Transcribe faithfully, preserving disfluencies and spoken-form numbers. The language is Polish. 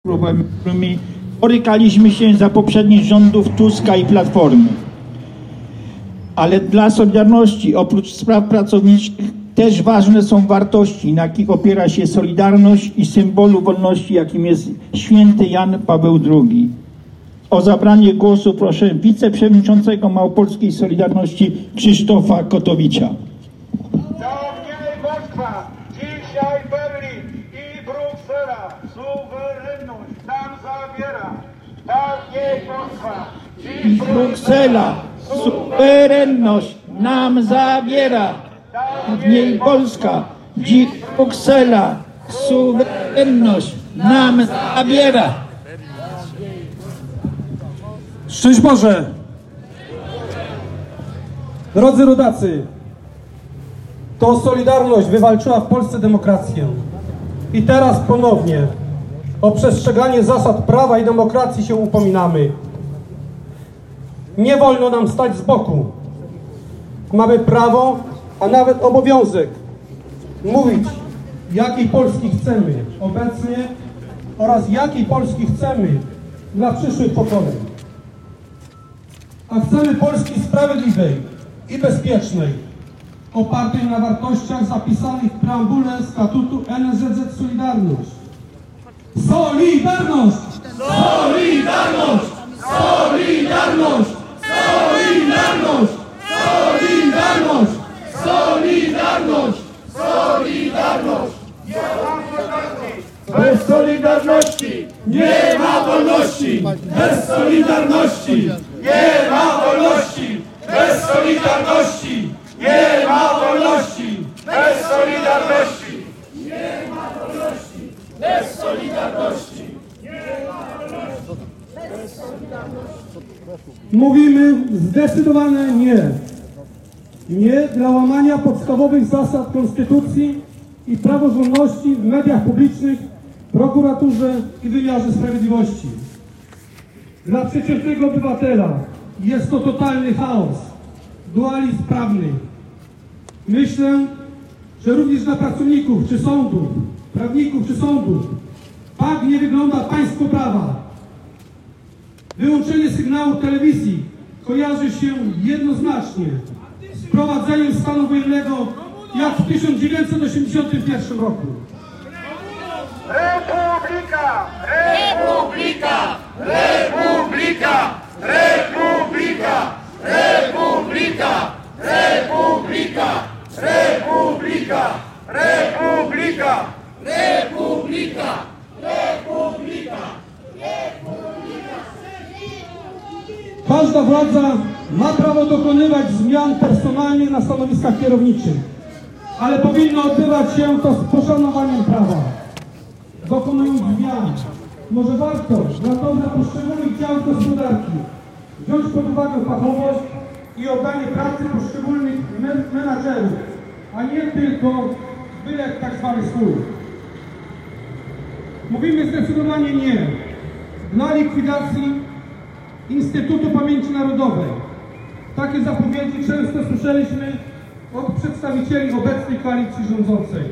którymi borykaliśmy się za poprzednich rządów Tuska i Platformy. Ale dla Solidarności oprócz spraw pracowniczych też ważne są wartości, na jakich opiera się Solidarność i symbolu wolności, jakim jest święty Jan Paweł drugi. O zabranie głosu proszę wiceprzewodniczącego Małopolskiej Solidarności Krzysztofa Kotowicza. Szanowni Państwo, dzisiaj Berlin i Bruksela suwerenność nam zabiera. Szanowni Państwo, I Bruksela suwerenność nam zabiera. Dawniej Polska, dziś Bruksela suwerenność nam zabiera. Szczęść Boże! Drodzy rodacy, to Solidarność wywalczyła w Polsce demokrację. I teraz ponownie o przestrzeganie zasad prawa i demokracji się upominamy. Nie wolno nam stać z boku. Mamy prawo, a nawet obowiązek mówić, jakiej Polski chcemy obecnie oraz jakiej Polski chcemy dla przyszłych pokoleń. A chcemy Polski sprawiedliwej i bezpiecznej, opartej na wartościach zapisanych w preambule statutu N S Z Z Solidarność. Solidarność! Solidarność! Solidarność! Solidarność! Solidarność! Solidarność! Solidarność! bez Solidarności nie ma wolności! Bez Solidarności nie ma wolności! Bez Solidarności nie ma wolności! Bez Solidarności nie ma wolności! Bez Solidarności nie ma wolności! Bez Solidarności. Mówimy zdecydowane nie. Nie dla łamania podstawowych zasad Konstytucji i praworządności w mediach publicznych, prokuraturze i wymiarze sprawiedliwości. Dla przeciętnego obywatela jest to totalny chaos, dualizm prawny. Myślę, że również dla pracowników czy sądów, prawników czy sądów, tak nie wygląda państwo prawa. Wyłączenie sygnału telewizji kojarzy się jednoznacznie z wprowadzeniem stanu wojennego jak w tysiąc dziewięćset osiemdziesiątym pierwszym roku. Republika! Republika! Republika! Republika! Republika! Republika! Republika! Republika! Republika! Republika! Każda władza ma prawo dokonywać zmian personalnych na stanowiskach kierowniczych, ale powinno odbywać się to z poszanowaniem prawa. Dokonując zmian, może warto dla dobra poszczególnych działów gospodarki wziąć pod uwagę fachowość i oddanie pracy poszczególnych men menadżerów, a nie tylko byle tak zwany swój. Mówimy zdecydowanie nie dla likwidacji Instytutu Pamięci Narodowej. Takie zapowiedzi często słyszeliśmy od przedstawicieli obecnej koalicji rządzącej.